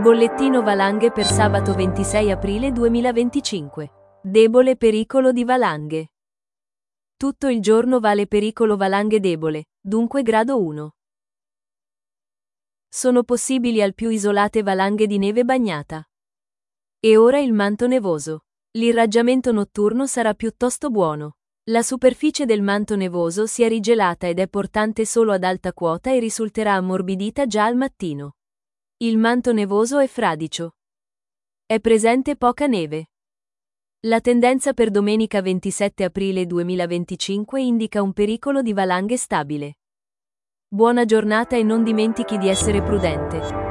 Bollettino valanghe per sabato 26 aprile 2025. Debole pericolo di valanghe. Tutto il giorno vale pericolo valanghe debole, dunque grado 1. Sono possibili al più isolate valanghe di neve bagnata. E ora il manto nevoso. L'irraggiamento notturno sarà piuttosto buono. La superficie del manto nevoso si è rigelata ed è portante solo ad alta quota e risulterà ammorbidita già al mattino. Il manto nevoso è fradicio. È presente poca neve. La tendenza per domenica 27 aprile 2025 indica un pericolo di valanghe stabile. Buona giornata e non dimentichi di essere prudente.